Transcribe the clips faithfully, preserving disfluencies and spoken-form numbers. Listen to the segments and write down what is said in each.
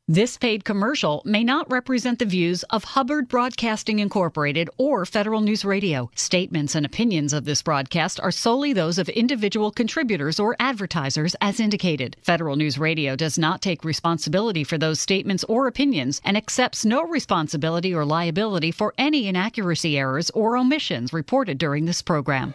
This paid commercial may not represent the views of Hubbard Broadcasting Incorporated or Federal News Radio. Statements and opinions of this broadcast are solely those of individual contributors or advertisers as indicated. Federal News Radio does not take responsibility for those statements or opinions and accepts no responsibility or liability for any inaccuracy, errors, or omissions reported during this program.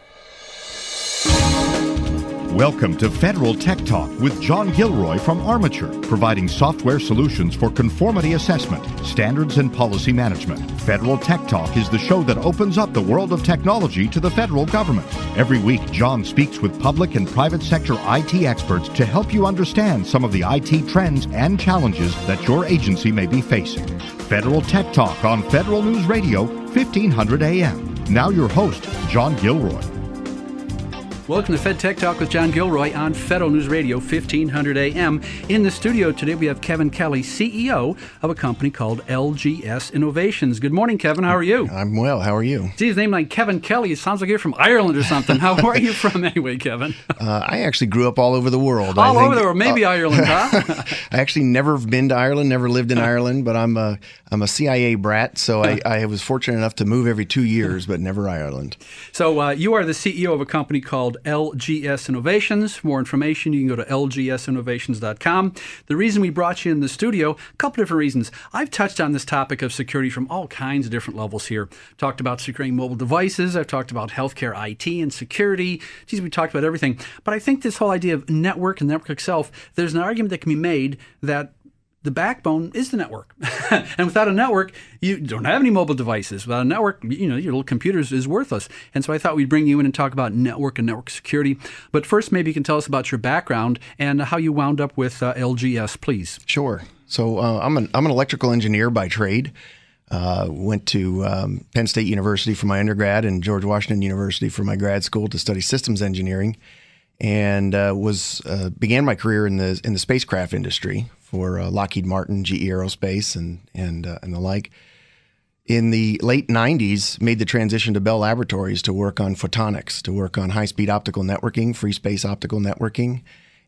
Welcome to Federal Tech Talk with John Gilroy from Armature, providing software solutions for conformity assessment, standards, and policy management. Federal Tech Talk is the show that opens up the world of technology to the federal government. Every week, John speaks with public and private sector I T experts to help you understand some of the I T trends and challenges that your agency may be facing. Federal Tech Talk on Federal News Radio, fifteen hundred A M. Now your host, John Gilroy. Welcome to Fed Tech Talk with John Gilroy on Federal News Radio, fifteen hundred A M. In the studio today, we have Kevin Kelly, C E O of a company called L G S Innovations. Good morning, Kevin. How are you? I'm well. How are you? Gee, his name like Kevin Kelly. It sounds like you're from Ireland or something. How are you from anyway, Kevin? Uh, I actually grew up all over the world. All I think, over the world. Maybe uh, Ireland, huh? I actually never been to Ireland, never lived in Ireland, but I'm a, I'm a C I A brat, so I, I was fortunate enough to move every two years, but never Ireland. So uh, you are the C E O of a company called L G S Innovations. For more information, you can go to L G S innovations dot com. The reason we brought you in the studio, a couple different reasons. I've touched on this topic of security from all kinds of different levels here. Talked about securing mobile devices. I've talked about healthcare I T and security. Geez, we talked about everything. But I think this whole idea of network and network itself, there's an argument that can be made that the backbone is the network. And without a network, you don't have any mobile devices. Without a network, you know, your little computer is worthless. And so I thought we'd bring you in and talk about network and network security. But first, maybe you can tell us about your background and how you wound up with uh, L G S, please. Sure. So uh, I'm an I'm an electrical engineer by trade. Uh, went to um, Penn State University for my undergrad and George Washington University for my grad school to study systems engineering, and uh, was uh, began my career in the in the spacecraft industry for uh, Lockheed Martin, G E Aerospace, and and uh, and the like. In the late nineties, made the transition to Bell Laboratories to work on photonics, to work on high-speed optical networking, free space optical networking,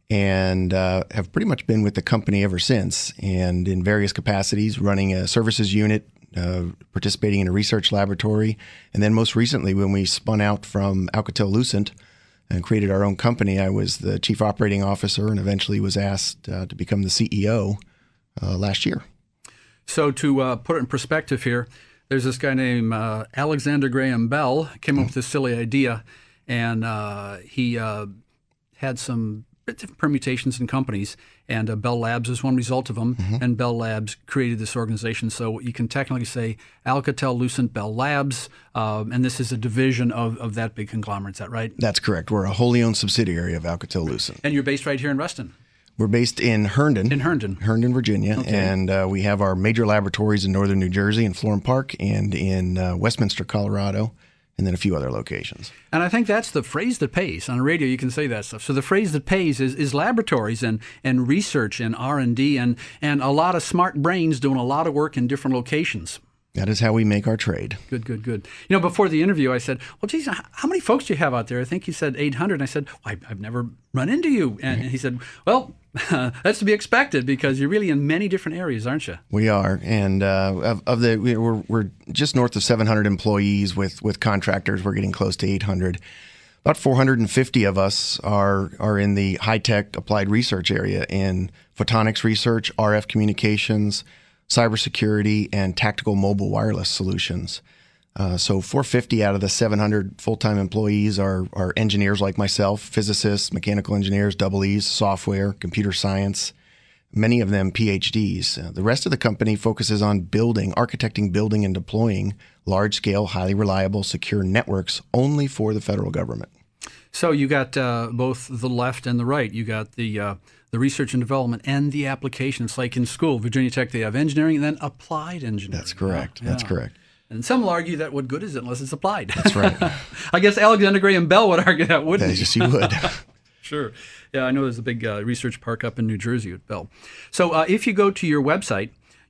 and uh, have pretty much been with the company ever since, and in various capacities, running a services unit, uh, participating in a research laboratory, and then most recently, when we spun out from Alcatel-Lucent and created our own company, I was the chief operating officer and eventually was asked uh, to become the C E O uh, last year. So to uh, put it in perspective here, there's this guy named uh, Alexander Graham Bell came up with this silly idea, and uh, he uh, had some different permutations in companies, and uh, Bell Labs is one result of them, mm-hmm. and Bell Labs created this organization. So you can technically say Alcatel-Lucent Bell Labs, um, and this is a division of, of that big conglomerate. Is that right? That's correct. We're a wholly owned subsidiary of Alcatel-Lucent. And you're based right here in Reston? We're based in Herndon. In Herndon. Herndon, Virginia. Okay. And uh, we have our major laboratories in northern New Jersey, in Florham Park, and in uh, Westminster, Colorado, and then a few other locations. And I think that's the phrase that pays. On the radio, you can say that stuff. So the phrase that pays is, is laboratories and, and research and R and D and, and a lot of smart brains doing a lot of work in different locations. That is how we make our trade. Good, good, good. You know, before the interview, I said, well, geez, how many folks do you have out there? I think you said eight hundred. And I said, well, I've never run into you. And he said, well, that's to be expected because you're really in many different areas, aren't you? We are. And uh, of, of the, we're, we're just north of seven hundred employees with, with contractors. We're getting close to eight hundred. About four hundred fifty of us are, are in the high-tech applied research area in photonics research, R F communications, cybersecurity, and tactical mobile wireless solutions. Uh, so four hundred fifty out of the seven hundred full-time employees are, are engineers like myself, physicists, mechanical engineers, double E's, software, computer science, many of them P H Ds. Uh, the rest of the company focuses on building, architecting, building, and deploying large-scale, highly reliable, secure networks only for the federal government. So you got uh, both the left and the right. You got the uh, the research and development and the application. It's like in school, Virginia Tech, they have engineering and then applied engineering. That's correct. Yeah. That's correct. And some will argue that what good is it unless it's applied? That's right. I guess Alexander Graham Bell would argue that, wouldn't he? Yes, he would. Sure. Yeah, I know there's a big uh, research park up in New Jersey at Bell. So uh, if you go to your website,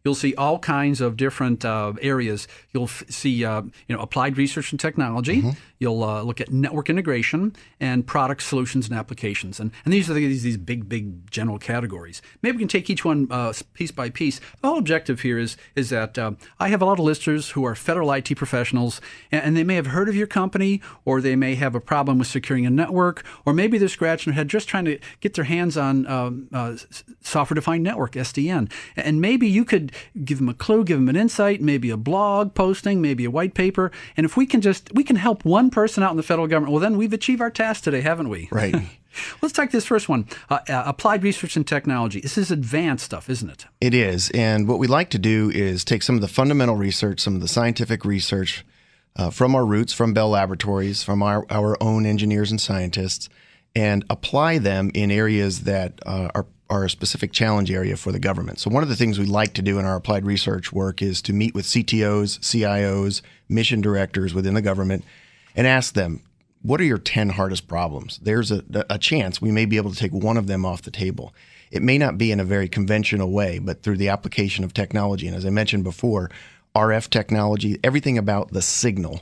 you'll see all kinds of different uh, areas. You'll f- see uh, you know applied research and technology. Mm-hmm. You'll uh, look at network integration and product solutions and applications. And, and these are the, these, these big, big general categories. Maybe we can take each one uh, piece by piece. The whole objective here is, is that uh, I have a lot of listeners who are federal I T professionals, and, and they may have heard of your company, or they may have a problem with securing a network, or maybe they're scratching their head just trying to get their hands on um, uh, software-defined network, S D N. And maybe you could give them a clue, give them an insight, maybe a blog posting, maybe a white paper. And if we can just, we can help one person out in the federal government, well, then we've achieved our task today, haven't we? Right. Let's take this first one. Uh, uh, applied research and technology. This is advanced stuff, isn't it? It is. And what we like to do is take some of the fundamental research, some of the scientific research uh, from our roots, from Bell Laboratories, from our, our own engineers and scientists, and apply them in areas that uh, are are a specific challenge area for the government. So one of the things we like to do in our applied research work is to meet with C T Os, C I Os, mission directors within the government and ask them, what are your ten hardest problems? There's a, a chance we may be able to take one of them off the table. It may not be in a very conventional way, but through the application of technology. And as I mentioned before, R F technology, everything about the signal,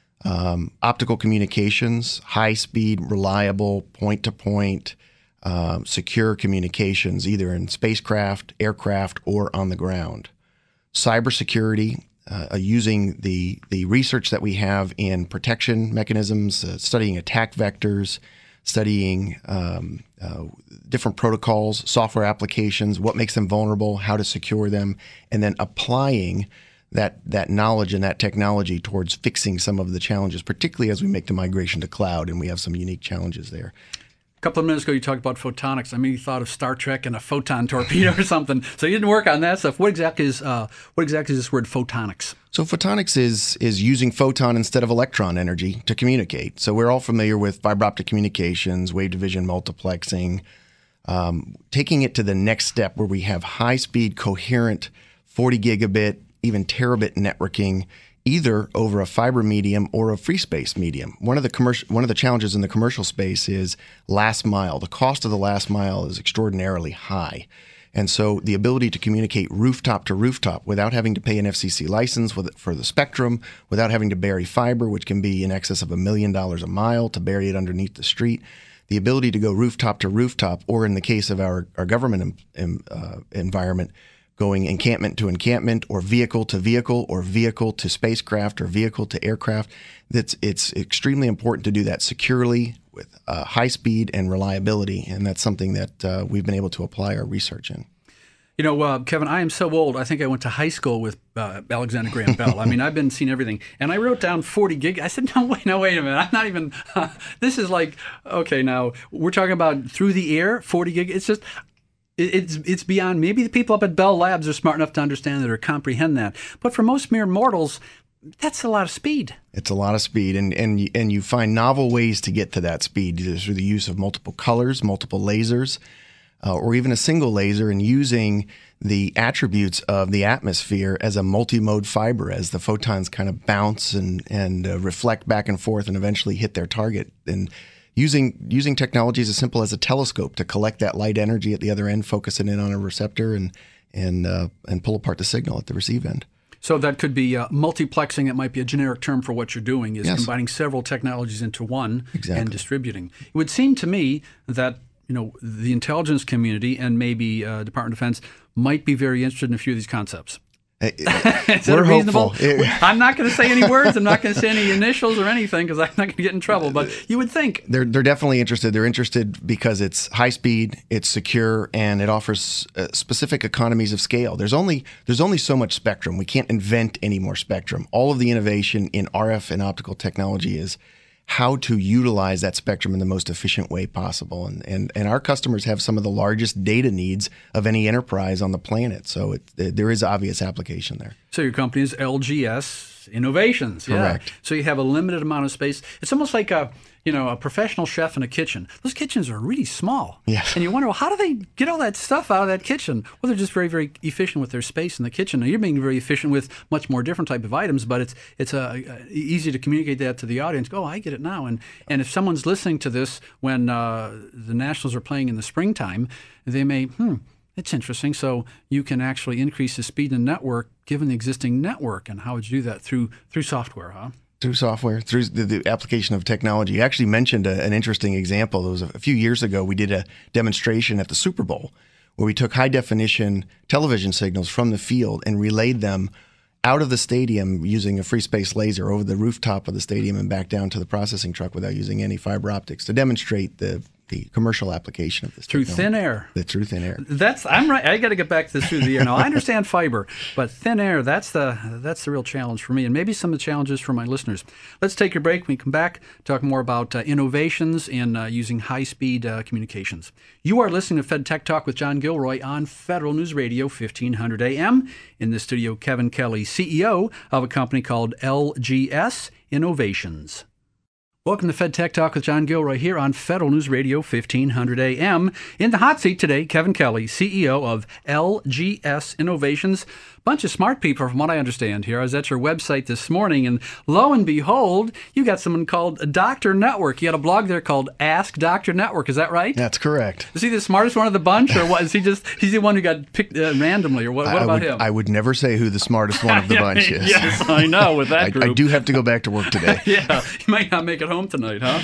um, optical communications, high-speed, reliable, point-to-point, Um, secure communications, either in spacecraft, aircraft, or on the ground. Cybersecurity, uh, using the the research that we have in protection mechanisms, uh, studying attack vectors, studying um, uh, different protocols, software applications, what makes them vulnerable, how to secure them, and then applying that that knowledge and that technology towards fixing some of the challenges, particularly as we make the migration to cloud, and we have some unique challenges there. A couple of minutes ago, you talked about photonics. I mean, you thought of Star Trek and a photon torpedo or something. So you didn't work on that stuff. What exactly is uh, what exactly is this word photonics? So photonics is is using photon instead of electron energy to communicate. So we're all familiar with fiber optic communications, wave division multiplexing, um, taking it to the next step where we have high-speed, coherent, forty gigabit, even terabit networking, either over a fiber medium or a free space medium. One of the commercial, one of the challenges in the commercial space is last mile. The cost of the last mile is extraordinarily high. And so the ability to communicate rooftop to rooftop without having to pay an F C C license with, for the spectrum, without having to bury fiber, which can be in excess of a million dollars a mile to bury it underneath the street, the ability to go rooftop to rooftop, or in the case of our, our government em, uh, environment, going encampment to encampment, or vehicle to vehicle, or vehicle to spacecraft, or vehicle to aircraft. That's it's extremely important to do that securely with uh, high speed and reliability, and that's something that uh, we've been able to apply our research in. You know, uh, Kevin, I am so old. I think I went to high school with uh, Alexander Graham Bell. I mean, I've been seeing everything, and I wrote down forty gig. I said, no, wait, no, wait a minute. I'm not even. Uh, this is like, okay, now we're talking about through the air, forty gig. It's just. It's it's beyond. Maybe the people up at Bell Labs are smart enough to understand that or comprehend that. But for most mere mortals, that's a lot of speed. It's a lot of speed, and and and you find novel ways to get to that speed either through the use of multiple colors, multiple lasers, uh, or even a single laser, and using the attributes of the atmosphere as a multi-mode fiber, as the photons kind of bounce and and uh, reflect back and forth, and eventually hit their target. And Using using technologies as simple as a telescope to collect that light energy at the other end, focus it in on a receptor, and and uh, and pull apart the signal at the receive end. So that could be uh, multiplexing. It might be a generic term for what you're doing, is yes. combining several technologies into one exactly. and distributing. It would seem to me that you know the intelligence community and maybe uh, Department of Defense might be very interested in a few of these concepts. Is We're reasonable? hopeful. I'm not going to say any words. I'm not going to say any initials or anything because I'm not going to get in trouble. But you would think they're they're definitely interested. They're interested because it's high speed, it's secure, and it offers uh, specific economies of scale. There's only there's only so much spectrum. We can't invent any more spectrum. All of the innovation in R F and optical technology is how to utilize that spectrum in the most efficient way possible. And and, and our customers have some of the largest data needs of any enterprise on the planet. So it, there is obvious application there. So your company is L G S Innovations. Correct. Yeah. So you have a limited amount of space. It's almost like a you know a professional chef in a kitchen. Those kitchens are really small. Yes. And you wonder, well, how do they get all that stuff out of that kitchen? Well, they're just very, very efficient with their space in the kitchen. Now, you're being very efficient with much more different type of items, but it's it's uh, easy to communicate that to the audience. Go, oh, I get it now. And and if someone's listening to this when uh, the Nationals are playing in the springtime, they may, hmm, It's interesting. So you can actually increase the speed in the network given the existing network. And how would you do that? Through through software, huh? Through software, through the, the application of technology. You actually mentioned a, an interesting example. It was a, a few years ago, we did a demonstration at the Super Bowl where we took high-definition television signals from the field and relayed them out of the stadium using a free space laser over the rooftop of the stadium and back down to the processing truck without using any fiber optics to demonstrate the the commercial application of this through technology. thin air. The through thin air. That's I'm right. I got to get back to this through the air. Now I understand fiber, but thin air, that's the that's the real challenge for me, and maybe some of the challenges for my listeners. Let's take a break. When we come back, talk more about uh, innovations in uh, using high-speed uh, communications. You are listening to Fed Tech Talk with John Gilroy on Federal News Radio fifteen hundred A M. In the studio, Kevin Kelly, C E O of a company called L G S Innovations. Welcome to Fed Tech Talk with John Gilroy here on Federal News Radio fifteen hundred A M. In the hot seat today, Kevin Kelly, C E O of L G S Innovations. Bunch of smart people, from what I understand here. I was at your website this morning, and lo and behold, you got someone called Doctor Network. You had a blog there called Ask Doctor Network. Is that right? That's correct. Is he the smartest one of the bunch, or what? Is he just he's the one who got picked uh, randomly, or what, what I about would, him? I would never say who the smartest one of the bunch is. Yes, I know, with that I, group. I do have to go back to work today. Yeah, you might not make it home tonight, huh?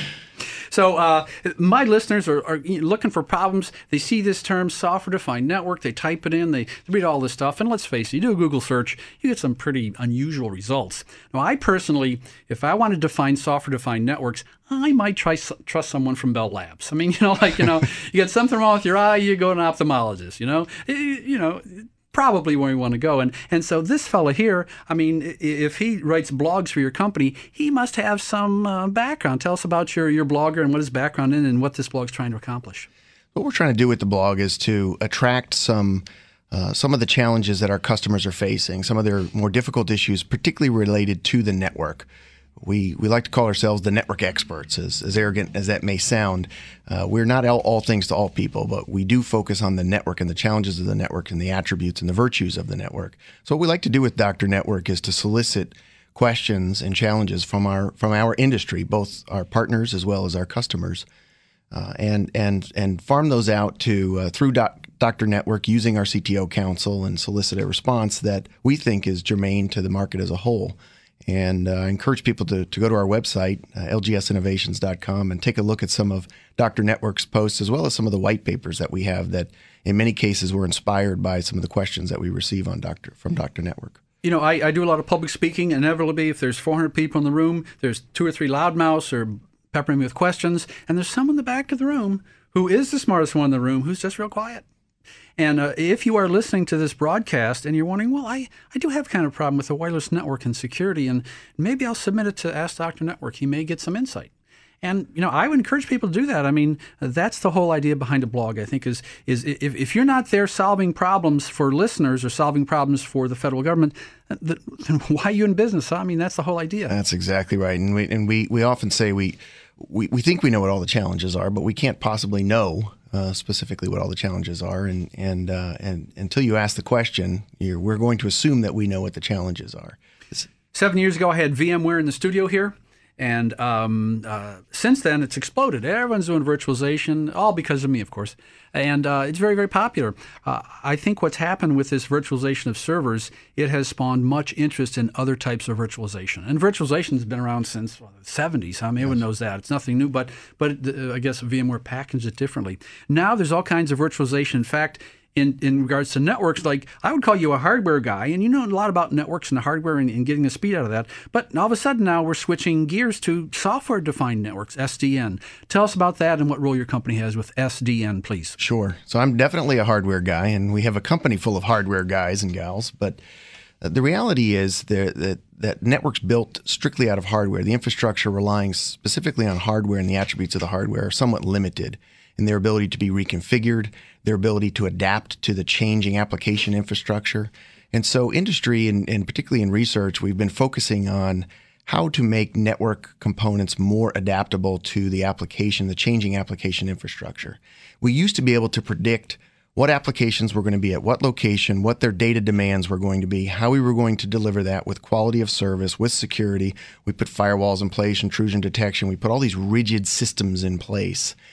So uh, my listeners are, are looking for problems. They see this term software-defined network. They type it in. They read all this stuff. And let's face it, you do a Google search, you get some pretty unusual results. Now, I personally, if I wanted to define software-defined networks, I might try trust someone from Bell Labs. I mean, you know, like, you know, you got something wrong with your eye, you go to an ophthalmologist, you know. You, you know, probably where you want to go. And and so this fella here, I mean, if he writes blogs for your company, he must have some uh, background. Tell us about your, your blogger and what his background is and what this blog's trying to accomplish. What we're trying to do with the blog is to attract some uh, some of the challenges that our customers are facing, some of their more difficult issues, particularly related to the network. We we like to call ourselves the network experts, as, as arrogant as that may sound. Uh, we're not all, all things to all people, but we do focus on the network and the challenges of the network and the attributes and the virtues of the network. So what we like to do with Doctor Network is to solicit questions and challenges from our from our industry, both our partners as well as our customers, uh, and and and farm those out to uh, through doc, Doctor Network using our C T O council and solicit a response that we think is germane to the market as a whole. And uh, I encourage people to, to go to our website, uh, L G S innovations dot com, and take a look at some of Doctor Network's posts, as well as some of the white papers that we have that, in many cases, were inspired by some of the questions that we receive on Doctor from Doctor Network. You know, I, I do a lot of public speaking. Inevitably, if there's four hundred people in the room, there's two or three loudmouths or peppering me with questions, and there's someone in the back of the room who is the smartest one in the room who's just real quiet. And uh, if you are listening to this broadcast and you're wondering, well, I, I do have kind of a problem with the wireless network and security, and maybe I'll submit it to Ask Doctor Network. He may get some insight. And, you know, I would encourage people to do that. I mean, that's the whole idea behind a blog, I think, is is if, if you're not there solving problems for listeners or solving problems for the federal government, then why are you in business? Huh? I mean, that's the whole idea. That's exactly right. And we and we, we often say we, we, we think we know what all the challenges are, but we can't possibly know Uh, specifically what all the challenges are, and and uh, and until you ask the question, you're, we're going to assume that we know what the challenges are. It's, Seven years ago, I had VMware in the studio here, and um, uh, since then, it's exploded. Everyone's doing virtualization, all because of me, of course, and uh, it's very, very popular. Uh, I think what's happened with this virtualization of servers, it has spawned much interest in other types of virtualization. And virtualization has been around since well, the seventies. I mean, everyone knows that. It's nothing new, but but uh, I guess VMware packaged it differently. Now there's all kinds of virtualization. In fact, in, in regards to networks, like I would call you a hardware guy, and you know a lot about networks and hardware and, and getting the speed out of that. But all of a sudden now we're switching gears to software-defined networks, S D N. Tell us about that and what role your company has with S D N, please. Sure. So I'm definitely a hardware guy, and we have a company full of hardware guys and gals. But the reality is that that networks built strictly out of hardware, the infrastructure relying specifically on hardware and the attributes of the hardware are somewhat limited in their ability to be reconfigured, their ability to adapt to the changing application infrastructure. And so industry, and, and particularly in research, we've been focusing on how to make network components more adaptable to the application, the changing application infrastructure. We used to be able to predict what applications were going to be at what location, what their data demands were going to be, how we were going to deliver that with quality of service, with security. We put firewalls in place, intrusion detection. We put all these rigid systems in place.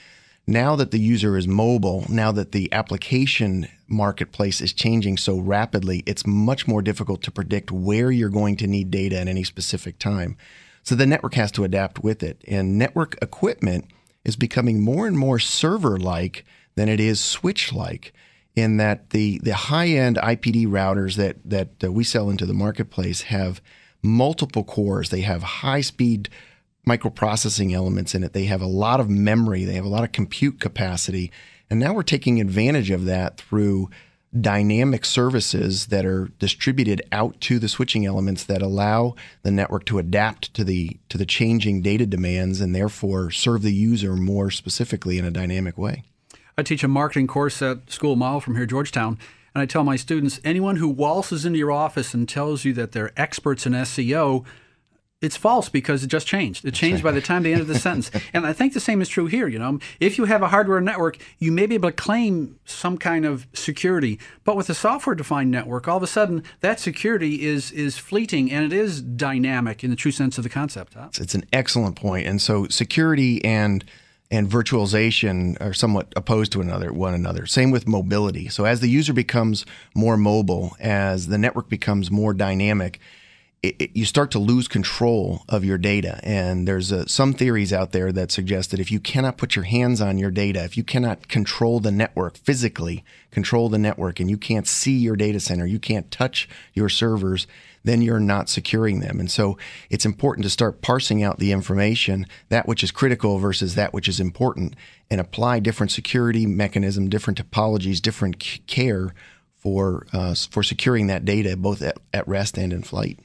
Now that the user is mobile, now that the application marketplace is changing so rapidly, it's much more difficult to predict where you're going to need data at any specific time. So the network has to adapt with it. And network equipment is becoming more and more server-like than it is switch-like, in that the, the high-end I P D routers that, that uh, we sell into the marketplace have multiple cores. They have high-speed microprocessing elements in it. They have a lot of memory. They have a lot of compute capacity. And now we're taking advantage of that through dynamic services that are distributed out to the switching elements that allow the network to adapt to the to the changing data demands and therefore serve the user more specifically in a dynamic way. I teach a marketing course at School of Mile from here, Georgetown, and I tell my students, anyone who waltzes into your office and tells you that they're experts in S E O, it's false, because it just changed. It changed by the time they ended the sentence. And I think the same is true here. You know, if you have a hardware network, you may be able to claim some kind of security. But with a software-defined network, all of a sudden, that security is is fleeting, and it is dynamic in the true sense of the concept. Huh? It's an excellent point. And so security and and virtualization are somewhat opposed to another, one another. Same with mobility. So as the user becomes more mobile, as the network becomes more dynamic, It, it, you start to lose control of your data. And there's uh, some theories out there that suggest that if you cannot put your hands on your data, if you cannot control the network, physically control the network, and you can't see your data center, you can't touch your servers, then you're not securing them. And so it's important to start parsing out the information, that which is critical versus that which is important, and apply different security mechanism, different topologies, different c- care for, uh, for securing that data, both at, at rest and in flight.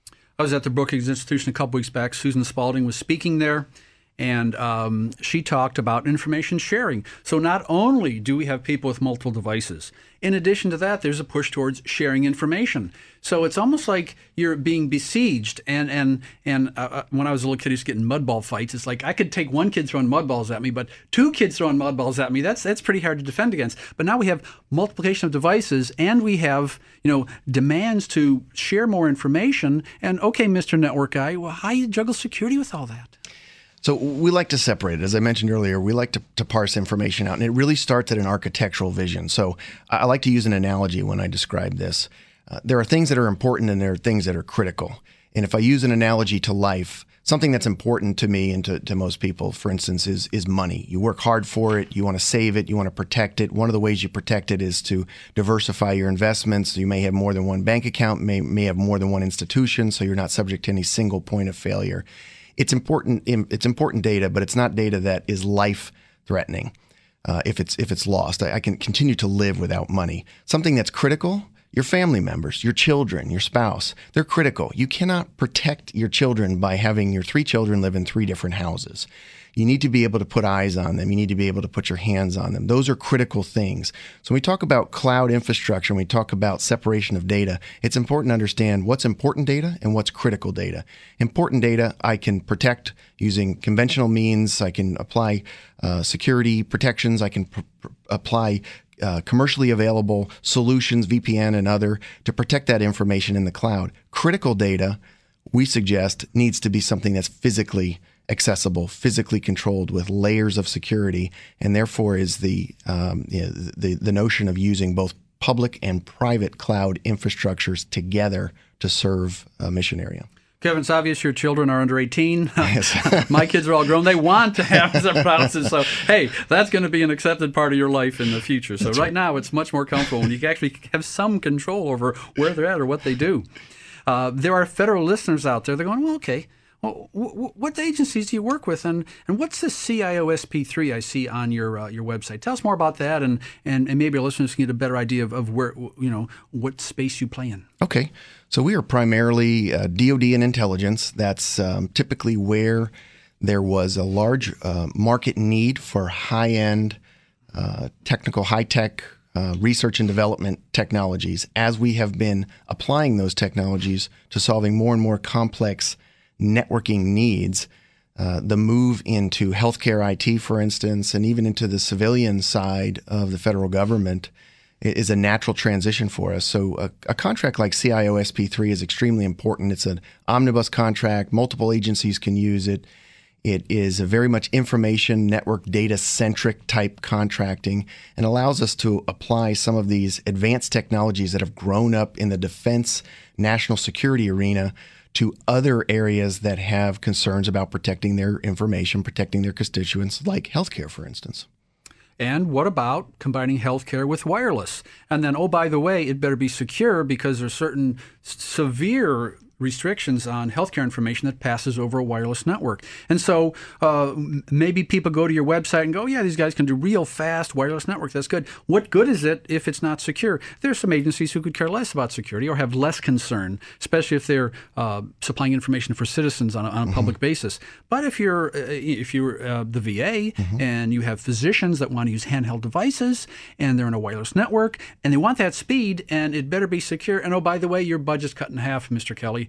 I was at the Brookings Institution a couple weeks back. Susan Spalding was speaking there, and um, she talked about information sharing. So not only do we have people with multiple devices, in addition to that, there's a push towards sharing information. So it's almost like you're being besieged. And and and uh, when I was a little kid, I used to get in mud ball fights. It's like I could take one kid throwing mud balls at me, but two kids throwing mud balls at me, that's that's pretty hard to defend against. But now we have multiplication of devices, and we have, you know, demands to share more information. And okay, Mister Network Guy, well, how do you juggle security with all that? So we like to separate it. As I mentioned earlier, we like to, to parse information out, and it really starts at an architectural vision. So I like to use an analogy when I describe this. Uh, there are things that are important and there are things that are critical. And if I use an analogy to life, something that's important to me and to, to most people, for instance, is is money. You work hard for it. You want to save it. You want to protect it. One of the ways you protect it is to diversify your investments. You may have more than one bank account, may, may have more than one institution, so you're not subject to any single point of failure. It's important. It's important data, but it's not data that is life-threatening. Uh, if it's if it's lost, I, I can continue to live without money. Something that's critical: your family members, your children, your spouse. They're critical. You cannot protect your children by having your three children live in three different houses. You need to be able to put eyes on them. You need to be able to put your hands on them. Those are critical things. So when we talk about cloud infrastructure, when we talk about separation of data, it's important to understand what's important data and what's critical data. Important data I can protect using conventional means. I can apply uh, security protections. I can pr- pr- apply uh, commercially available solutions, V P N and other, to protect that information in the cloud. Critical data, we suggest, needs to be something that's physically accessible, physically controlled with layers of security, and therefore is the, um, you know, the the notion of using both public and private cloud infrastructures together to serve a mission area. Kevin, it's obvious your children are under eighteen. Yes. My kids are all grown. They want to have some products. So, hey, that's going to be an accepted part of your life in the future. So that's right, right now, it's much more comfortable when you actually have some control over where they're at or what they do. Uh, there are federal listeners out there. They're going, well, okay. Well, w- what agencies do you work with, and, and what's the C I O S P three I see on your uh, your website? Tell us more about that, and, and, and maybe our listeners can get a better idea of, of where, you know, what space you play in. Okay, so we are primarily uh, D O D and intelligence. That's um, typically where there was a large uh, market need for high-end, uh, technical, high-tech uh, research and development technologies. As we have been applying those technologies to solving more and more complex networking needs, uh, the move into healthcare I T, for instance, and even into the civilian side of the federal government is a natural transition for us. So a, a contract like C I O S P three is extremely important. It's an omnibus contract. Multiple agencies can use it. It is a very much information network data centric type contracting and allows us to apply some of these advanced technologies that have grown up in the defense national security arena to other areas that have concerns about protecting their information, protecting their constituents, like healthcare, for instance. And what about combining healthcare with wireless? And then, oh, by the way, it better be secure because there's certain severe restrictions on healthcare information that passes over a wireless network. And so uh, maybe people go to your website and go, yeah, these guys can do real fast wireless network. That's good. What good is it if it's not secure? There's some agencies who could care less about security or have less concern, especially if they're uh, supplying information for citizens on a, on a mm-hmm. public basis. But if you're uh, if you're uh, the V A mm-hmm. and you have physicians that want to use handheld devices and they're in a wireless network and they want that speed and it better be secure. And oh, by the way, your budget's cut in half, Mister Kelly.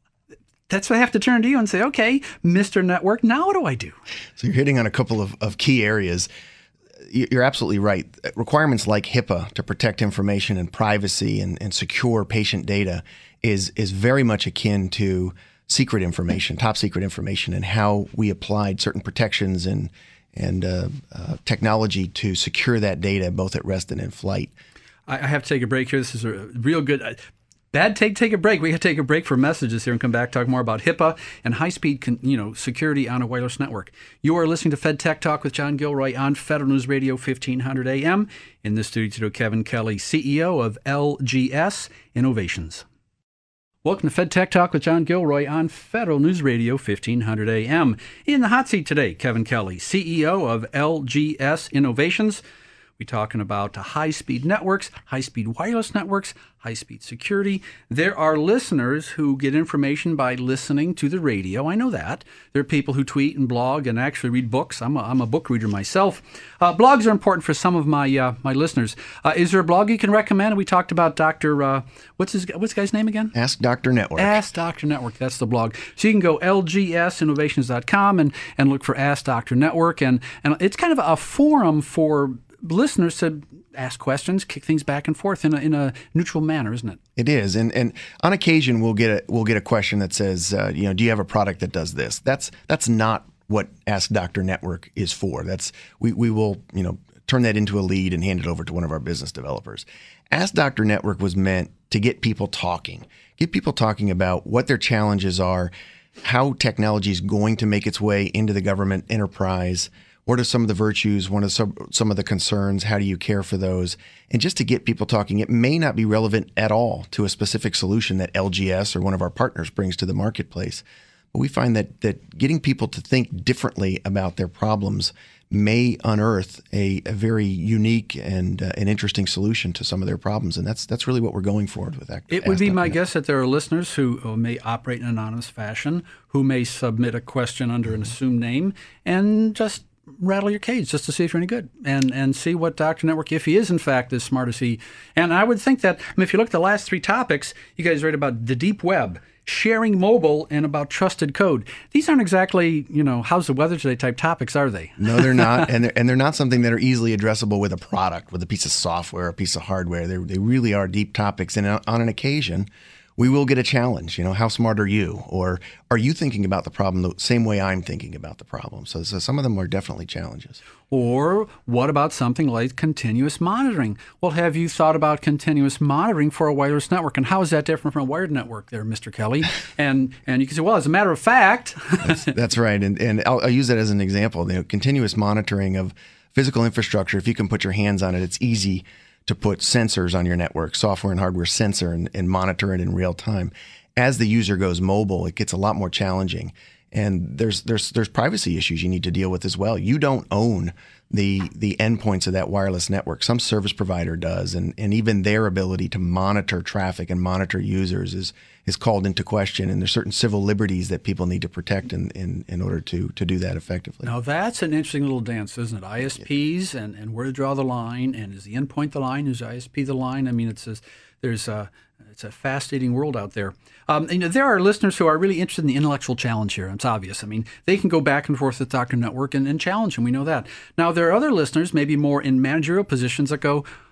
That's why I have to turn to you and say, okay, Mister Network, now what do I do? So you're hitting on a couple of, of key areas. You're absolutely right. Requirements like HIPAA to protect information and privacy and, and secure patient data is, is very much akin to secret information, top secret information, and how we applied certain protections and, and uh, uh, technology to secure that data both at rest and in flight. I have to take a break here. This is a real good... Uh, Bad take take a break. We got to take a break for messages here and come back, talk more about HIPAA and high-speed con, you know, security on a wireless network. You are listening to Fed Tech Talk with John Gilroy on Federal News Radio fifteen hundred A M. In the studio today, Kevin Kelly, C E O of L G S Innovations. Welcome to Fed Tech Talk with John Gilroy on Federal News Radio fifteen hundred A M. In the hot seat today, Kevin Kelly, C E O of L G S Innovations. We're talking about high-speed networks, high-speed wireless networks, high-speed security. There are listeners who get information by listening to the radio. I know that. There are people who tweet and blog and actually read books. I'm a, I'm a book reader myself. Uh, blogs are important for some of my uh, my listeners. Uh, is there a blog you can recommend? We talked about Doctor Uh, what's his what's the guy's name again? Ask Doctor Network. Ask Doctor Network. That's the blog. So you can go L G S innovations dot com and and look for Ask Doctor Network, and and it's kind of a forum for listeners to ask questions, kick things back and forth in a, in a neutral manner, isn't it? It is, and and on occasion we'll get a we'll get a question that says, uh, you know, do you have a product that does this? That's that's not what Ask Doctor Network is for. That's we we will you know turn that into a lead and hand it over to one of our business developers. Ask Doctor Network was meant to get people talking, get people talking about what their challenges are, how technology is going to make its way into the government enterprise. What are some of the virtues? What are some, some of the concerns? How do you care for those? And just to get people talking, it may not be relevant at all to a specific solution that L G S or one of our partners brings to the marketplace. But we find that that getting people to think differently about their problems may unearth a, a very unique and uh, an interesting solution to some of their problems. And that's that's really what we're going forward with. Act, it would be my guess that there are listeners who, who may operate in an anonymous fashion, who may submit a question under an assumed name, and just rattle your cage just to see if you're any good and and see what Doctor Network, if he is in fact as smart as he. And I would think that, I mean, if you look at the last three topics, you guys write about the deep web, sharing mobile, and about trusted code. These aren't exactly, you know, how's the weather today type topics, are they? No, they're not. and, they're, and they're not something that are easily addressable with a product, with a piece of software, a piece of hardware. They're, they really are deep topics. And on an occasion, we will get a challenge. You know, how smart are you? Or are you thinking about the problem the same way I'm thinking about the problem? So, so some of them are definitely challenges. Or what about something like continuous monitoring? Well, have you thought about continuous monitoring for a wireless network? And how is that different from a wired network there, Mister Kelly? And and you can say, well, as a matter of fact. that's, that's right. And, and I'll, I'll use that as an example. You know, continuous monitoring of physical infrastructure, if you can put your hands on it, it's easy to put sensors on your network, software and hardware sensor, and, and monitor it in real time. As the user goes mobile, it gets a lot more challenging. And there's there's there's privacy issues you need to deal with as well. You don't own the the endpoints of that wireless network. Some service provider does, and, and even their ability to monitor traffic and monitor users is is called into question. And there's certain civil liberties that people need to protect in, in, in order to to do that effectively. Now that's an interesting little dance, isn't it? I S Ps and, and where to draw the line, and is the endpoint the line? Is the I S P the line? I mean, it's a, there's a It's a fascinating world out there. Um, you know, there are listeners who are really interested in the intellectual challenge here. It's obvious. I mean, they can go back and forth with Doctor Network and, and challenge him. We know that. Now, there are other listeners, maybe more in managerial positions, that go,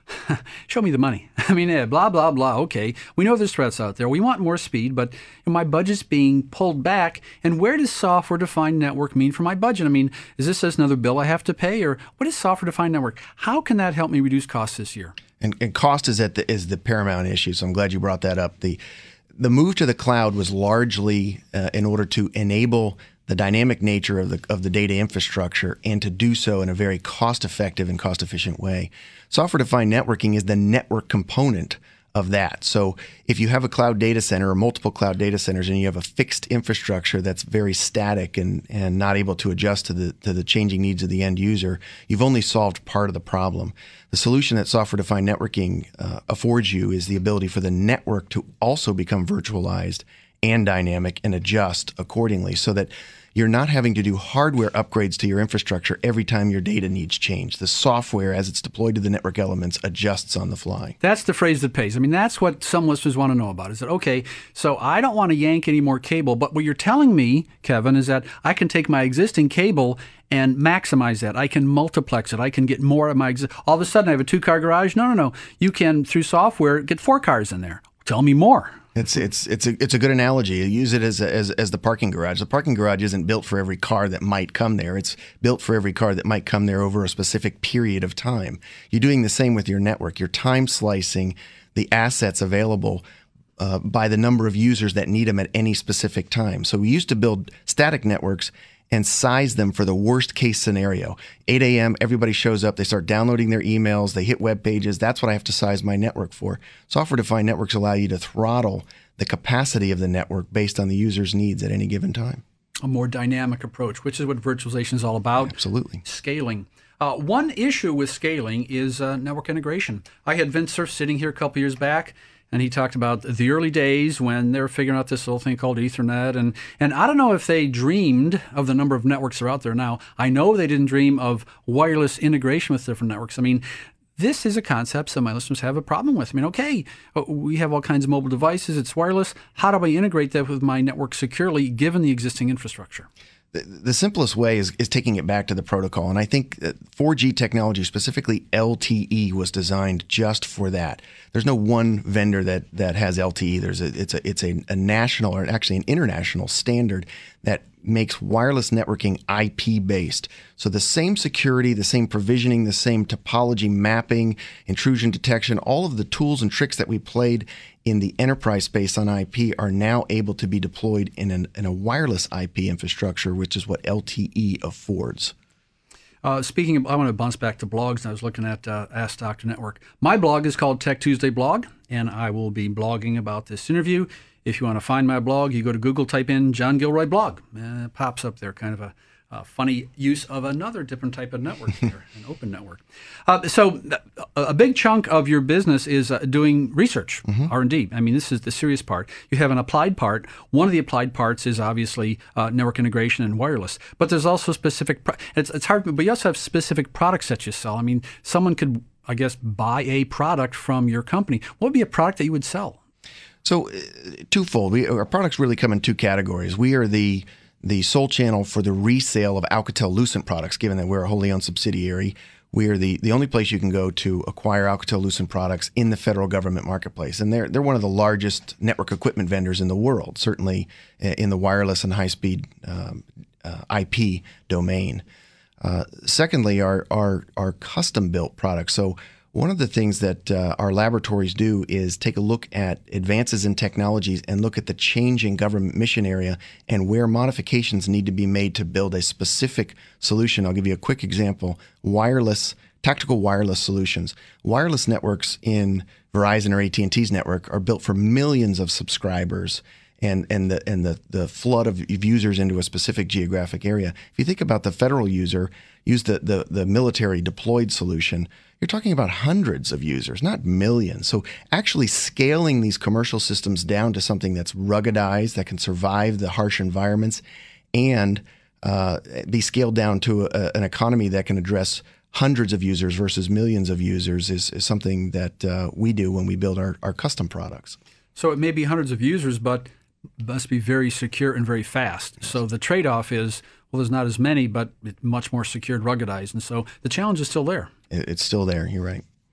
show me the money. I mean, yeah, blah, blah, blah. Okay, we know there's threats out there. We want more speed, but my budget's being pulled back. And where does software-defined network mean for my budget? I mean, is this just another bill I have to pay? Or what is software-defined network? How can that help me reduce costs this year? And, and cost is at the, is the paramount issue, so I'm glad you brought that up. The, the move to the cloud was largely uh, in order to enable the dynamic nature of the of the data infrastructure, and to do so in a very cost-effective and cost-efficient way. Software-defined networking is the network component of that. So if you have a cloud data center or multiple cloud data centers, and you have a fixed infrastructure that's very static and, and not able to adjust to the to the changing needs of the end user, you've only solved part of the problem. The solution that software-defined networking uh, affords you is the ability for the network to also become virtualized and dynamic and adjust accordingly, so that you're not having to do hardware upgrades to your infrastructure every time your data needs change. The software, as it's deployed to the network elements, adjusts on the fly. That's the phrase that pays. I mean, that's what some listeners want to know about. Is that, okay, so I don't want to yank any more cable, but what you're telling me, Kevin, is that I can take my existing cable and maximize that. I can multiplex it. I can get more of my exi- all of a sudden I have a two-car garage. No, no, no. You can, through software, get four cars in there. Tell me more. It's it's it's a it's a good analogy. You use it as a, as as the parking garage. The parking garage isn't built for every car that might come there. It's built for every car that might come there over a specific period of time. You're doing the same with your network. You're time slicing the assets available uh, by the number of users that need them at any specific time. So we used to build static networks and size them for the worst case scenario. eight a.m., everybody shows up, they start downloading their emails, they hit web pages. That's what I have to size my network for. Software-defined networks allow you to throttle the capacity of the network based on the user's needs at any given time. A more dynamic approach, which is what virtualization is all about. Absolutely. Scaling. Uh, one issue with scaling is uh, network integration. I had Vince Cerf sitting here a couple years back, and he talked about the early days when they were figuring out this little thing called Ethernet. And, and I don't know if they dreamed of the number of networks that are out there now. I know they didn't dream of wireless integration with different networks. I mean, this is a concept some of my listeners have a problem with. I mean, okay, we have all kinds of mobile devices. It's wireless. How do I integrate that with my network securely given the existing infrastructure? The simplest way is, is taking it back to the protocol. And I think that four G technology, specifically L T E, was designed just for that. There's no one vendor that, that has L T E. There's a, it's a, it's a, a national, or actually an international standard that makes wireless networking I P-based. So the same security, the same provisioning, the same topology mapping, intrusion detection, all of the tools and tricks that we played in the enterprise space on I P are now able to be deployed in, an, in a wireless I P infrastructure, which is what L T E affords. Uh, speaking of, I want to bounce back to blogs, and I was looking at uh, Ask Doctor Network. My blog is called Tech Tuesday Blog, and I will be blogging about this interview. If you want to find my blog, you go to Google, type in John Gilroy blog. Uh, it pops up there, kind of a, a funny use of another different type of network here, an open network. Uh, so a, a big chunk of your business is uh, doing research, mm-hmm. R and D. I mean, this is the serious part. You have an applied part. One of the applied parts is obviously uh, network integration and wireless. But there's also specific, pro- it's, it's hard, but you also have specific products that you sell. I mean, someone could, I guess, buy a product from your company. What would be a product that you would sell? So, uh, twofold. We, our products really come in two categories. We are the the sole channel for the resale of Alcatel-Lucent products, given that we're a wholly owned subsidiary. We are the, the only place you can go to acquire Alcatel-Lucent products in the federal government marketplace. And they're, they're one of the largest network equipment vendors in the world, certainly in the wireless and high-speed um, uh, I P domain. Uh, secondly, our, our, our custom-built products. So one of the things that uh, our laboratories do is take a look at advances in technologies and look at the changing government mission area and where modifications need to be made to build a specific solution. I'll give you a quick example. Wireless, tactical wireless solutions. Wireless networks in Verizon or A T and T's network are built for millions of subscribers and, and, the, and the, the flood of users into a specific geographic area. If you think about the federal user, use the, the, the military deployed solution, you're talking about hundreds of users, not millions. So actually scaling these commercial systems down to something that's ruggedized, that can survive the harsh environments, and uh, be scaled down to a, an economy that can address hundreds of users versus millions of users is, is something that uh, we do when we build our, our custom products. So it may be hundreds of users, but must be very secure and very fast. Yes. So the trade-off is, well, there's not as many, but much more secured, ruggedized. And so the challenge is still there. It's still there. You're right.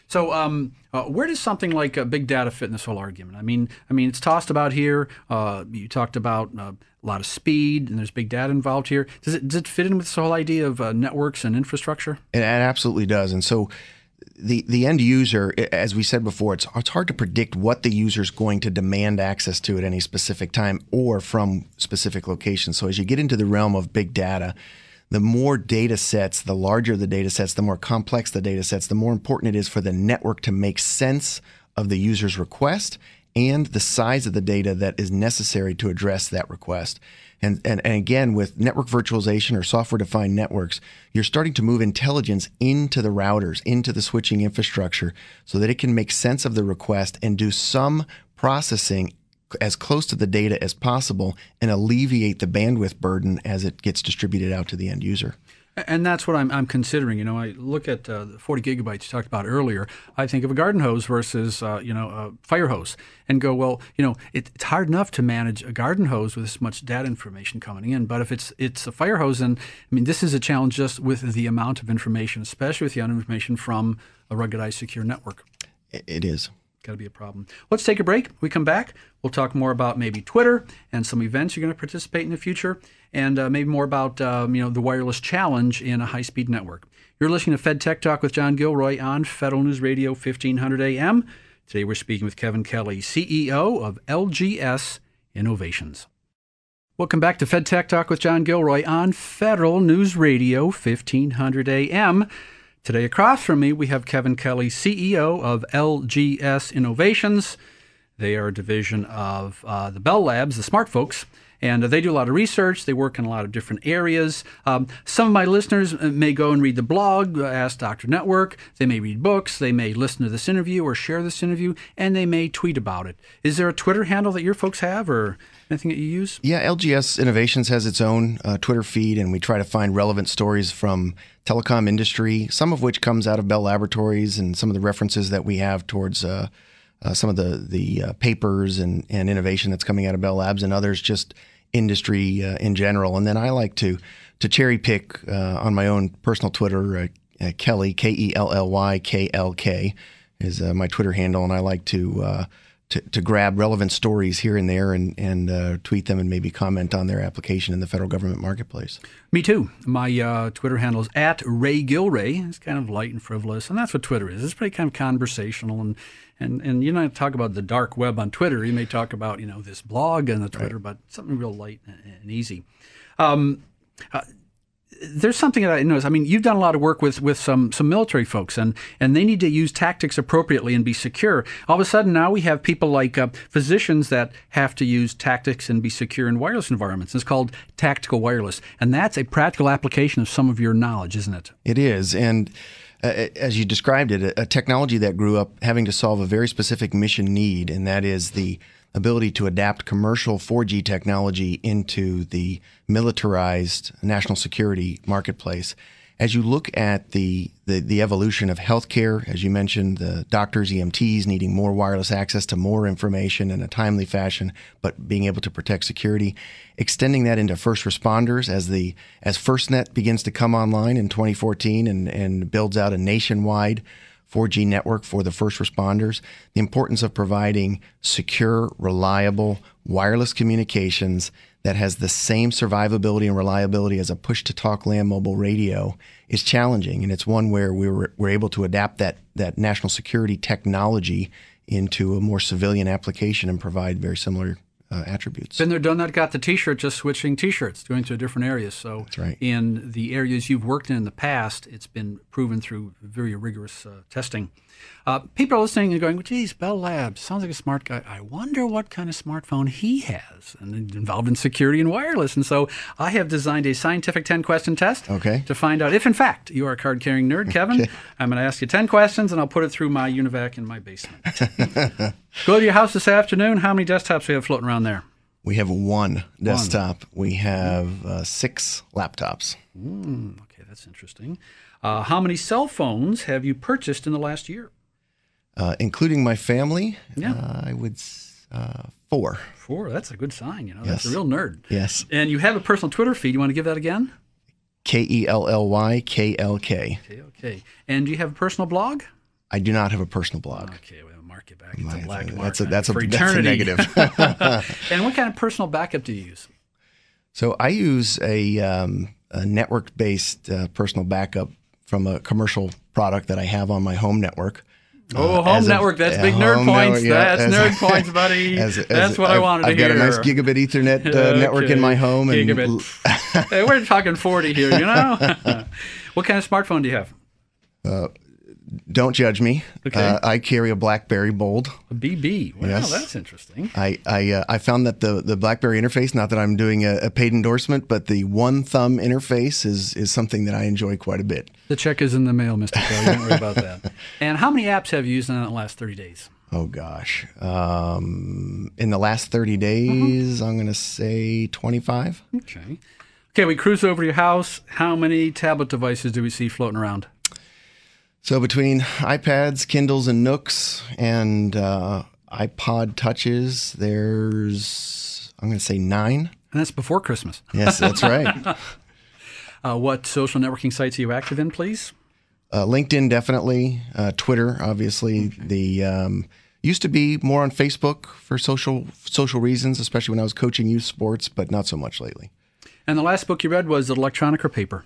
So, um, uh, where does something like uh, big data fit in this whole argument? I mean, I mean, it's tossed about here. Uh, you talked about uh, a lot of speed, and there's big data involved here. Does it does it fit in with this whole idea of uh, networks and infrastructure? It, it absolutely does. And so, the the end user, as we said before, it's it's hard to predict what the user is going to demand access to at any specific time or from specific locations. So, as you get into the realm of big data, the more data sets, the larger the data sets, the more complex the data sets, the more important it is for the network to make sense of the user's request and the size of the data that is necessary to address that request. And, and, and again, with network virtualization or software-defined networks, you're starting to move intelligence into the routers, into the switching infrastructure, so that it can make sense of the request and do some processing as close to the data as possible and alleviate the bandwidth burden as it gets distributed out to the end user. And that's what I'm, I'm considering. You know, I look at uh, the forty gigabytes you talked about earlier. I think of a garden hose versus, uh, you know, a fire hose and go, well, you know, it, it's hard enough to manage a garden hose with this much data information coming in. But if it's it's a fire hose, and I mean, this is a challenge just with the amount of information, especially with the information from a ruggedized secure network. It is. Got to be a problem. Let's take a break. When we come back, we'll talk more about maybe Twitter and some events you're going to participate in the future, and uh, maybe more about um, you know the wireless challenge in a high-speed network. You're listening to Fed Tech Talk with John Gilroy on Federal News Radio fifteen hundred A M. Today we're speaking with Kevin Kelly, C E O of L G S Innovations. Welcome back to Fed Tech Talk with John Gilroy on Federal News Radio fifteen hundred A M. Today across from me, we have Kevin Kelly, C E O of L G S Innovations. They are a division of uh, the Bell Labs, the smart folks, and uh, they do a lot of research. They work in a lot of different areas. Um, some of my listeners may go and read the blog, uh, Ask Doctor Network. They may read books. They may listen to this interview or share this interview, and they may tweet about it. Is there a Twitter handle that your folks have or anything that you use? Yeah, L G S Innovations has its own uh, Twitter feed, and we try to find relevant stories from telecom industry, some of which comes out of Bell Laboratories, and some of the references that we have towards uh, uh, some of the the uh, papers and, and innovation that's coming out of Bell Labs, and others just industry uh, in general. And then I like to to cherry pick uh, on my own personal Twitter. Uh, uh, Kelly, K E L L Y K L K is uh, my Twitter handle, and I like to. Uh, To, to grab relevant stories here and there and, and uh, tweet them and maybe comment on their application in the federal government marketplace. Me too. My uh, Twitter handle is at Ray Gilray. It's kind of light and frivolous, and that's what Twitter is. It's pretty kind of conversational, and and and you don't talk about the dark web on Twitter. You may talk about you know this blog and the Twitter, right. But something real light and, and easy. Um, uh, There's something that I noticed. I mean, you've done a lot of work with, with some some military folks, and, and they need to use tactics appropriately and be secure. All of a sudden, now we have people like uh, physicians that have to use tactics and be secure in wireless environments. It's called tactical wireless, and that's a practical application of some of your knowledge, isn't it? It is, and uh, as you described it, a, a technology that grew up having to solve a very specific mission need, and that is the ability to adapt commercial four G technology into the militarized national security marketplace. As you look at the, the, the evolution of healthcare, as you mentioned, the doctors, E M Ts needing more wireless access to more information in a timely fashion, but being able to protect security, extending that into first responders as the as FirstNet begins to come online in twenty fourteen and, and builds out a nationwide four G network for the first responders, the importance of providing secure, reliable, wireless communications that has the same survivability and reliability as a push-to-talk land mobile radio is challenging. And it's one where we were, we're able to adapt that, that national security technology into a more civilian application and provide very similar Uh, attributes. Been there, done that, got the T-shirt, just switching T-shirts, going to different areas. So that's right. In the areas you've worked in in the past, it's been proven through very rigorous uh, testing. Uh, people are listening and going, well, geez, Bell Labs, sounds like a smart guy. I wonder what kind of smartphone he has, and involved in security and wireless. And so I have designed a scientific ten-question test okay. to find out if, in fact, you are a card-carrying nerd, Kevin. Okay. I'm going to ask you ten questions, and I'll put it through my UNIVAC in my basement. Go to your house this afternoon. How many desktops do you have floating around there? We have one desktop. One. We have uh, six laptops. Mm, okay, that's interesting. Uh, how many cell phones have you purchased in the last year? Uh, including my family, yeah. uh, I would uh, four. Four. That's a good sign. You know, yes. That's a real nerd. Yes. And you have a personal Twitter feed. You want to give that again? K E L L Y K L K. Okay. Okay. And do you have a personal blog? I do not have a personal blog. Okay, we'll mark it back. It's My- a black mark. that's a that's a, for that's a eternity. negative. And what kind of personal backup do you use? So I use a, um, a network-based uh, personal backup from a commercial product that I have on my home network. Oh, Uh, home as a- network. That's a big nerd home points. network, yeah, That's as- nerd points, buddy. as- as- That's what I I've- wanted to I've hear. got a nice gigabit Ethernet uh, network in my home. And Gigabit. Hey, we're talking forty here, you know? What kind of smartphone do you have? Don't judge me. Okay. Uh, I carry a BlackBerry Bold. A B B. Wow, Yes. that's interesting. I I, uh, I found that the, the BlackBerry interface, not that I'm doing a, a paid endorsement, but the one thumb interface is is something that I enjoy quite a bit. The check is in the mail, Mister Kelly. Don't worry about that. And how many apps have you used in the last thirty days? Oh gosh, um, in the last thirty days, I'm going to say twenty-five. Okay. Okay, we cruise over to your house. How many tablet devices do we see floating around? So between iPads, Kindles, and Nooks, and uh, iPod Touches, there's I'm going to say nine. And that's before Christmas. Yes, that's right. Uh, what social networking sites are you active in, please? Uh, LinkedIn, definitely. Uh, Twitter, obviously. The um, used to be more on Facebook for social social reasons, especially when I was coaching youth sports, but not so much lately. And the last book you read was electronic or paper?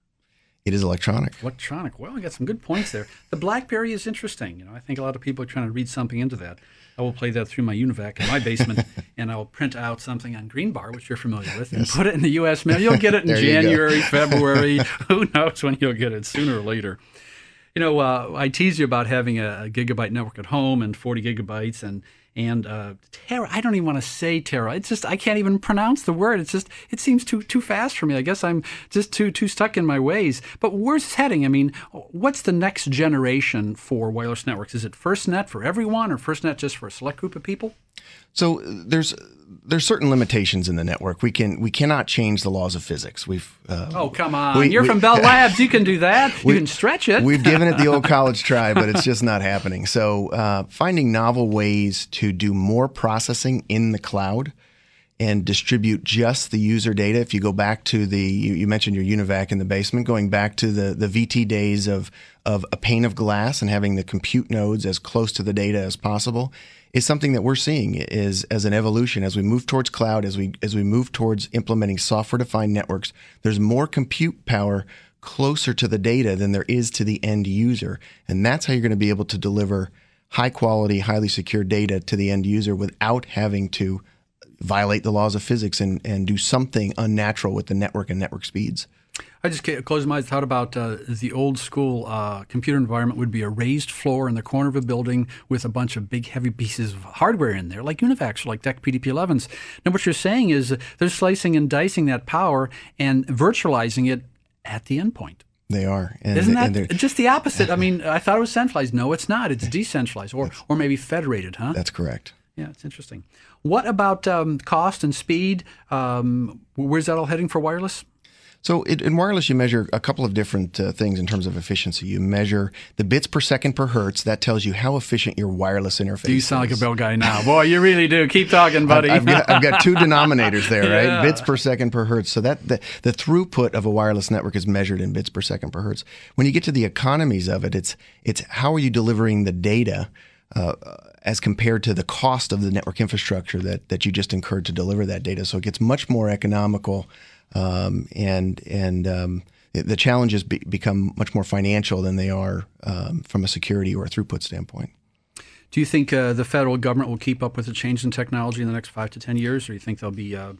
It is electronic. Electronic. Well, I got some good points there. The BlackBerry is interesting. You know, I think a lot of people are trying to read something into that. I will play that through my UNIVAC in my basement, and I will print out something on Greenbar, which you're familiar with, and Yes. put it in the U S mail. You'll get it in There you go. January, February. Who knows when you'll get it, sooner or later. You know, uh, I tease you about having a, a gigabyte network at home and forty gigabytes and and uh, Terra. I don't even want to say Terra. It's just I can't even pronounce the word. It's just it seems too too fast for me. I guess I'm just too too stuck in my ways. But where's this heading? I mean, what's the next generation for wireless networks? Is it FirstNet for everyone, or FirstNet just for a select group of people? So there's there's certain limitations in the network. We can we cannot change the laws of physics. We've uh, Oh, come on! we- You're we- from Bell Labs. You can do that. You We- can stretch it. We've given it the old college try, but it's just not happening. So uh, finding novel ways to do more processing in the cloud and distribute just the user data. If you go back to the, you, you mentioned your UNIVAC in the basement, going back to the, the V T days of, of a pane of glass and having the compute nodes as close to the data as possible is something that we're seeing is as an evolution. As we move towards cloud, as we as we move towards implementing software-defined networks, there's more compute power closer to the data than there is to the end user. And that's how you're going to be able to deliver high quality, highly secure data to the end user without having to violate the laws of physics and, and do something unnatural with the network and network speeds. I just ca- closed my eyes, thought about uh, the old school uh, computer environment would be a raised floor in the corner of a building with a bunch of big, heavy pieces of hardware in there, like UNIVACs or like D E C P D P elevens. Now, what you're saying is they're slicing and dicing that power and virtualizing it at the endpoint. They are. And Isn't and that they're- just the opposite? I mean, I thought it was centralized. No, it's not. It's decentralized or, or maybe federated, huh? That's correct. Yeah, it's interesting. What about um, cost and speed? Um, where's that all heading for wireless? So it, in wireless, you measure a couple of different uh, things in terms of efficiency. You measure the bits per second per hertz. That tells you how efficient your wireless interface Do you sound like a is. Bell guy now? Boy, you really do. Keep talking, buddy. I've got, I've got two denominators there, right? Yeah. Bits per second per hertz. So that the, the throughput of a wireless network is measured in bits per second per hertz. When you get to the economies of it, it's it's how are you delivering the data uh, as compared to the cost of the network infrastructure that that you just incurred to deliver that data. So it gets much more economical, um, and and um, the challenges be, become much more financial than they are um, from a security or a throughput standpoint. Do you think uh, the federal government will keep up with the change in technology in the next five to ten years, or do you think they'll be uh,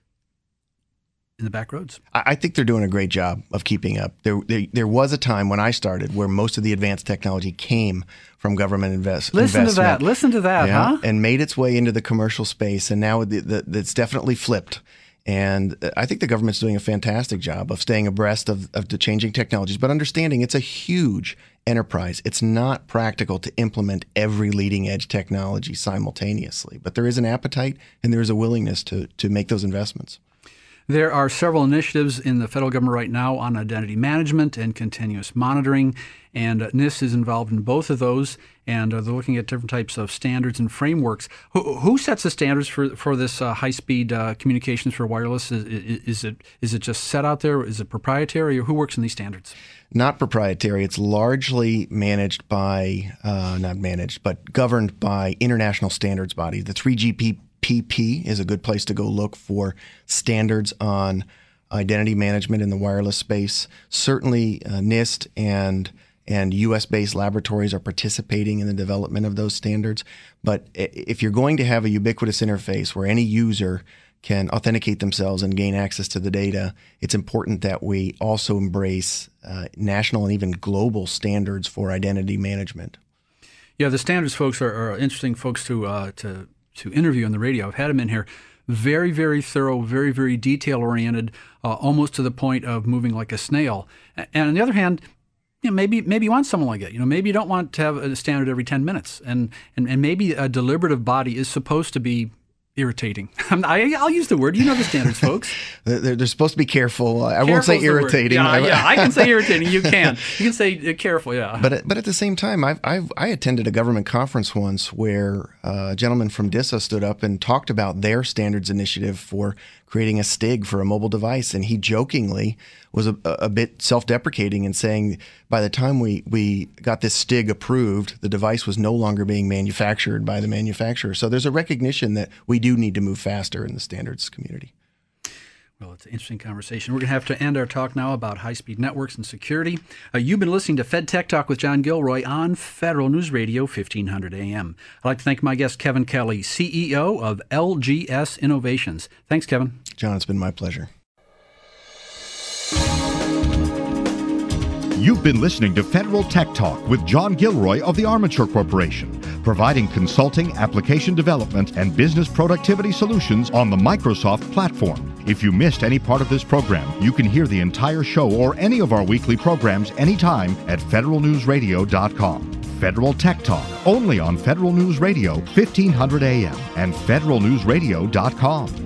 in the back roads? I I think they're doing a great job of keeping up. There, there, there was a time when I started where most of the advanced technology came from government invest, Listen to investment. that. Listen to that, Yeah, huh? and made its way into the commercial space, and now the, the, it's definitely flipped. And I think the government's doing a fantastic job of staying abreast of, of the changing technologies, but understanding it's a huge enterprise. It's not practical to implement every leading edge technology simultaneously, but there is an appetite and there is a willingness to to make those investments. There are several initiatives in the federal government right now on identity management and continuous monitoring, and uh, NIST is involved in both of those, and uh, they're looking at different types of standards and frameworks. Who, who sets the standards for for this uh, high-speed uh, communications for wireless? Is, is, is it is it just set out there? Is it proprietary, or who works in these standards? Not proprietary. It's largely managed by, uh, not managed, but governed by international standards bodies. The three G P P is a good place to go look for standards on identity management in the wireless space. Certainly, uh, NIST and and U S-based laboratories are participating in the development of those standards. But if you're going to have a ubiquitous interface where any user can authenticate themselves and gain access to the data, it's important that we also embrace uh, national and even global standards for identity management. Yeah, the standards folks are, are interesting folks to uh, to to interview on the radio. I've had them in here. Very, very thorough, very, very detail-oriented, uh, almost to the point of moving like a snail. And on the other hand, you know, maybe maybe you want someone like it. You know, maybe you don't want to have a standard every ten minutes. And and, and maybe a deliberative body is supposed to be irritating. I, I'll use the word. You know the standards, folks. they're, they're supposed to be careful. I Careful's won't say irritating. Yeah, yeah, I can say irritating. You can. You can say uh, careful, yeah. But but at the same time, I've, I've, I attended a government conference once where uh, a gentleman from DISA stood up and talked about their standards initiative for creating a S T I G for a mobile device. And he jokingly was a, a bit self-deprecating and saying by the time we, we got this S T I G approved, the device was no longer being manufactured by the manufacturer. So there's a recognition that we do need to move faster in the standards community. Well, it's an interesting conversation. We're going to have to end our talk now about high-speed networks and security. Uh, you've been listening to Fed Tech Talk with John Gilroy on Federal News Radio, fifteen hundred A M. I'd like to thank my guest, Kevin Kelly, C E O of L G S Innovations. Thanks, Kevin. John, it's been my pleasure. You've been listening to Federal Tech Talk with John Gilroy of the Armature Corporation, providing consulting, application development, and business productivity solutions on the Microsoft platform. If you missed any part of this program, you can hear the entire show or any of our weekly programs anytime at federal news radio dot com. Federal Tech Talk, only on Federal News Radio, fifteen hundred A M and federal news radio dot com.